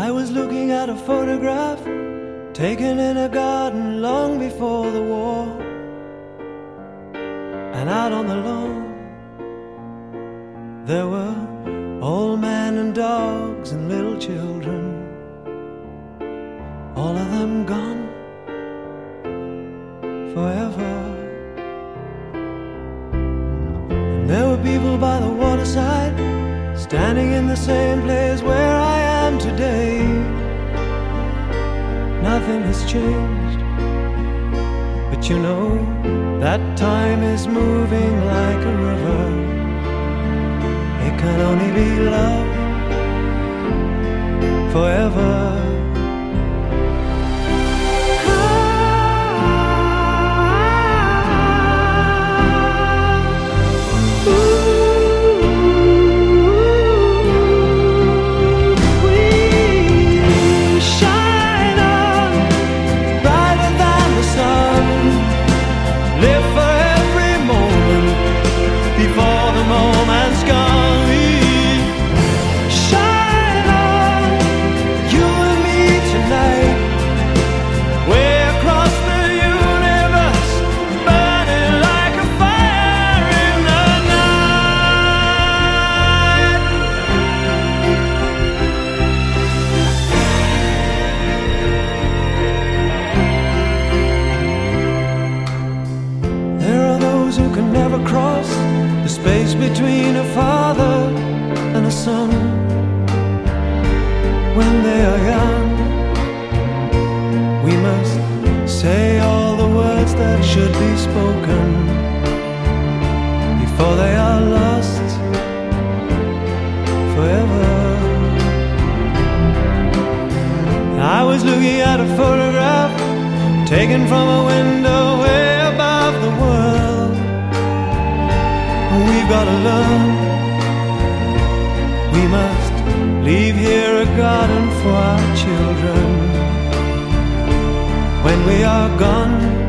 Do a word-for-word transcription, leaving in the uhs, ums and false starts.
I was looking at a photograph taken in a garden long before the war. And out on the lawn there were old men and dogs and little children, all of them gone forever. And there were people by the waterside, standing in the same place where I am today. Nothing has changed, but you know that time is moving like a river. It can only be love forever. Who can never cross the space between a father and a son. When they are young, we must say all the words that should be spoken before they are lost forever. I was looking at a photograph taken from a window way above the world. We've got to learn. We must leave here a garden for our children when we are gone.